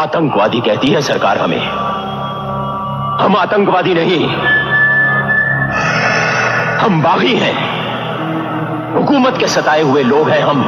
आतंकवादी कहती है सरकार हमें। हम आतंकवादी नहीं, हम बागी हैं। हुकूमत के सताए हुए लोग हैं हम।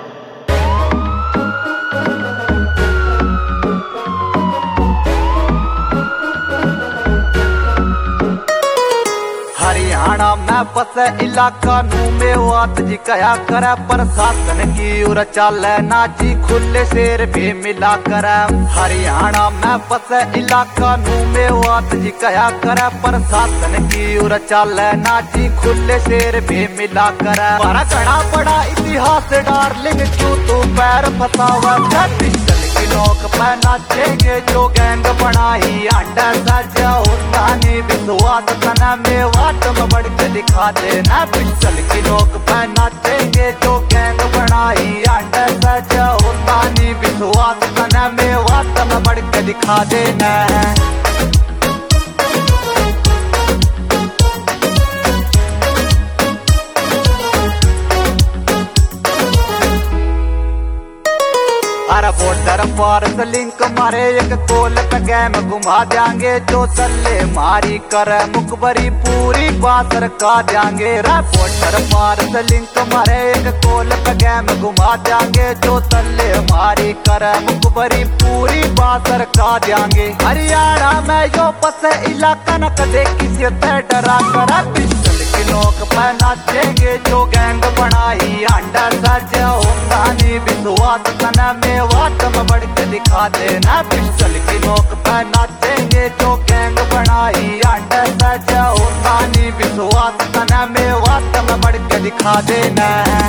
हरियाणा में बसे इलाका नू मेवात जी कया करे, प्रशासन की उर चाले नाची खुले शेर भी मिला करे। हरियाणा में बसे इलाका नू मेवात जी कया करे, प्रशासन की उर चाले नाची खुले शेर भी मिला करे। हमारा घना बड़ा इतिहास डार्लिंग, क्यों तू पैर फसावा। लोग पे नाचेंगे जो गैंग बनाई अंडा साजा होता नहीं विश्वास तना में वाट में बढ़ के दिखा देना। पिछल के लोग पे नाचेंगे जो गैंग बनाई अंडा साजा होता नहीं विश्वास तना में वाट में बढ़ के दिखा देना। अरे बॉर्डर पार से लिंक मारे एक कोल पे गेम घुमा देंगे, जो तल्ले मारी कर मुखबरी पूरी बासर का देंगे। रे बॉर्डर पार से लिंक मारे एक कोल पे गेम घुमा देंगे, जो तल्ले मारी कर मुखबरी पूरी बासर का देंगे। हरियाणा में यो बस इलाका न कदे किसी से डरा कर। के लोग पे नाचेंगे जो गैंग बनाई अंडा साजा होता नहीं विश्वास तना में वाट में बढ़ के दिखा देना। पिछल के लोग पे नाचेंगे जो गैंग बनाई अंडा साजा होता नहीं विश्वास तना में वाट में बढ़ के दिखा देना।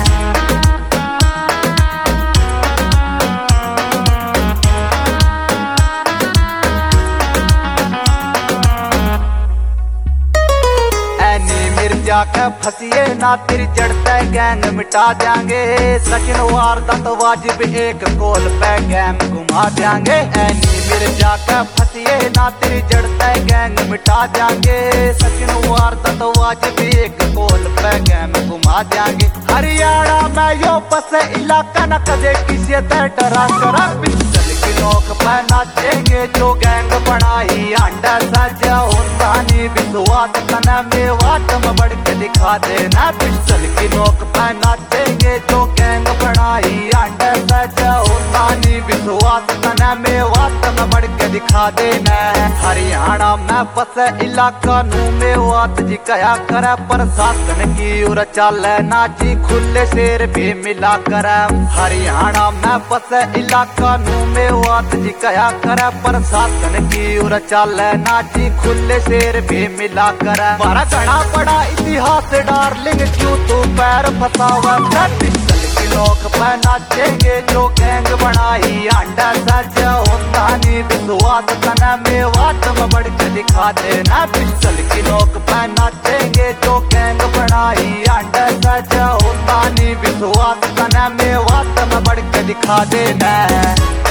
जाके फंसिए ना तेरी जड़ते गैंग मिटा देंगे। सचिन वारदात वाजिब एक कोल पे गैंग घुमा देंगे। एनी मिर्जा के फंसिए ना तेरी जड़ते गैंग मिटा देंगे। सचिन वारदात वाजिब एक कोल पे गैंग घुमा देंगे। हरियाणा में यो बस इलाका न कदे किसी से डरा करा। पिछल के लोग पे नाचेंगे जो गैंग बनाई अंडा साजा होता नहीं विश्वास तना में वाट में बढ़ के दिखा देना। पिछल के लोग पे नाचेंगे जो गैंग बनाई अंडा साजा होता नहीं विश्वास तना में वाट में बढ़ के दिखा देना। हरियाणा में बस इलाका नू मेवात जी कया करे, प्रशासन की उर चाले नाची खुले शेर भी मिला करे। हरियाणा में बस इलाका नू मेवात जी कया करे, प्रशासन की उर चाले नाची खुले शेर भी मिला करे। हमारा घना बड़ा इतिहास डार्लिंग, क्यों तू पैर फसावा। पिछल के लोग पे नाचेंगे जो गैंग बनाई अंडा साजा होता नहीं विश्वास तना में वाट में बढ़ के दिखा देना। पिछल के लोग पे नाचेंगे जो गैंग बनाई अंडा साजा होता नहीं विश्वास तना में वाट में बढ़ के दिखा देना।